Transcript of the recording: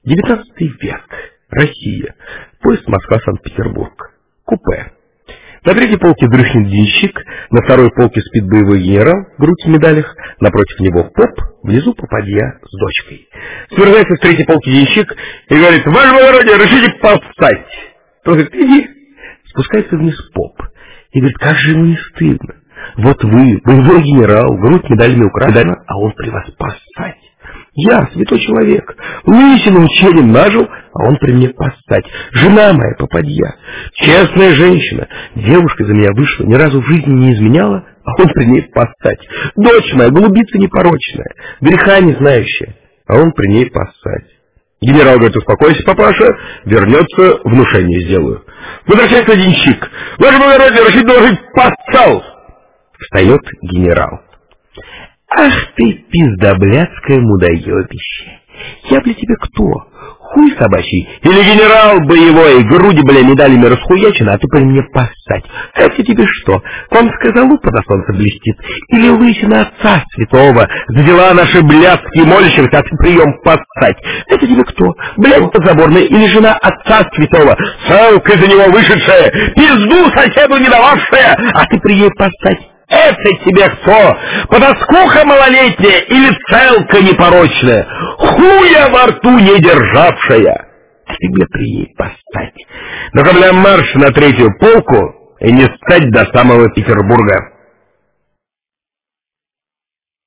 XIX век. Россия. Поезд Москва-Санкт-Петербург. Купе. На третьей полке дрыхнет денщик, на второй полке спит боевой генерал, грудь в медалях, напротив него поп, внизу попадья с дочкой. Свергается с третьей полки денщик и говорит: «Ваше благородие, решите повстать!» Тот говорит: «Иди!» Спускается вниз поп и говорит: «Как же ему не стыдно! Вот вы, боевой генерал, грудь медалями украдена, а он при вас повстать! Я, святой человек, лысиным челем нажил, а он при мне постать. Жена моя попадья, честная женщина, девушка за меня вышла, ни разу в жизни не изменяла, а он при ней постать. Дочь моя, голубица непорочная, греха не знающая, а он при ней постать». Генерал говорит: «Успокойся, папаша, вернется, внушение сделаю». Возвращается денщик: «Ваше благородие, решить доложить, постал!» Встает генерал: «Ах ты, пиздоблядское мудоебище! Я, бля, тебе кто? Хуй собачий? Или генерал боевой, груди, бля, медалями расхуячены, а ты при мне поссать? Это тебе что, конская залупа на солнце блестит? Или лысина отца святого, за дела наши блядские молящихся, а ты прием поссать? Это тебе кто? Блядь подзаборная, или жена отца святого, целка за него вышедшая, пизду соседу не дававшая, а ты при ней поссать? Это тебе кто? Потаскуха малолетняя или целка непорочная, хуя во рту не державшая? Тебе при ней постать. Ну-ка, бля, марш на третью полку и не стать до самого Петербурга.